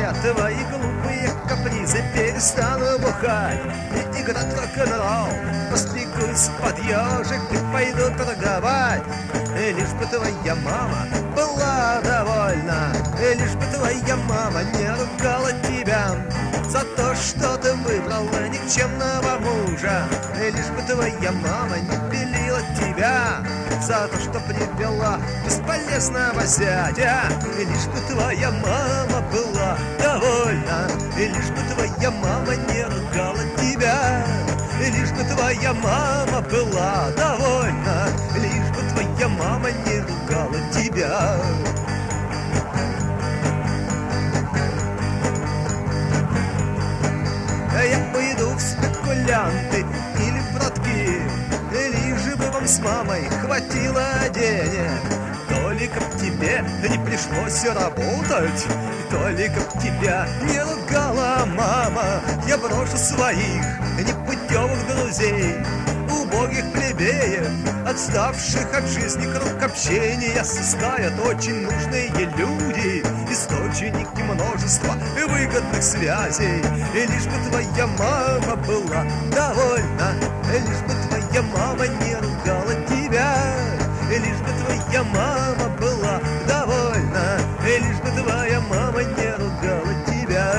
я твои глупые капризы перестану бухать и играть в рок-н-ролл, постригусь под ежик и пойду торговать. И лишь бы твоя мама была довольна, и лишь бы твоя мама не ругала тебя за то, что ты выбрала никчемного мужа. И лишь бы твоя мама не пилила тебя за то, что привела бесполезного зятя. И лишь бы твоя мама была довольна, и лишь бы твоя мама не ругала тебя. И лишь бы твоя мама была довольна, и лишь бы твоя мама не ругала тебя. Я пойду в спекулянты или в братки, лишь бы вам с мамой хватило денег. Только б тебе не пришлось работать, только б тебя не ругала мама. Я брошу своих непутевых друзей, убогих плебеев, отставших от жизни круг общения, сыскают очень нужные люди, источники множества выгодных связей. И лишь бы твоя мама была довольна, и лишь бы твоя мама не ругала тебя. И лишь бы твоя мама была довольна, и лишь бы твоя мама не ругала тебя.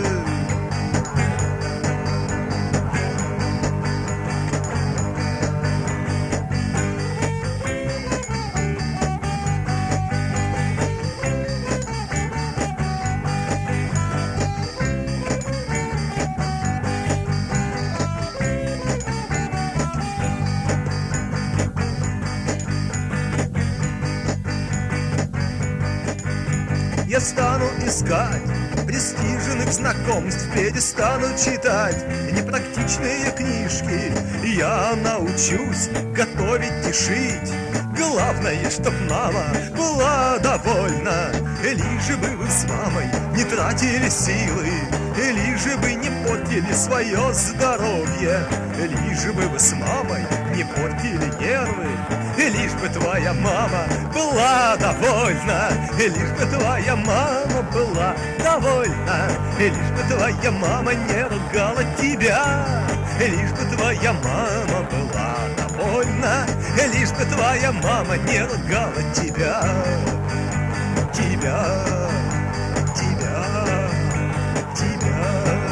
Я стану искать престижных знакомств, перестану читать непрактичные книжки. Я научусь готовить и шить. Главное, чтоб мама была довольна. Лишь бы вы с мамой не тратили силы, лишь бы не портили свое здоровье, лишь бы вы с мамой не портили нервы. И лишь бы твоя мама была довольна, и лишь бы твоя мама была довольна, и лишь бы твоя мама не ругала тебя. И лишь бы твоя мама была довольна, и лишь бы твоя мама не ругала тебя. Тебя, тебя, тебя.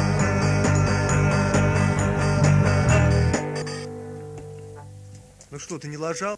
Ну что, ты не лажал?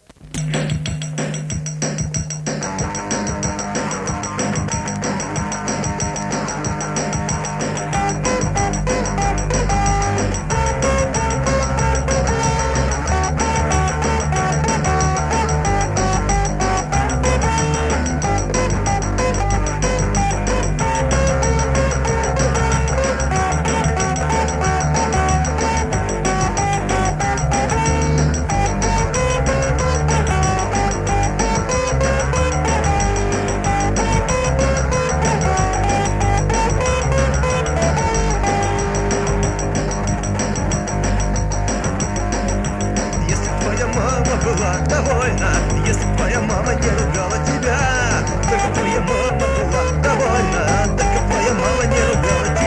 Была довольна, если твоя мама не ругала тебя. Только твоя мама была довольна, только твоя мама не ругала тебя.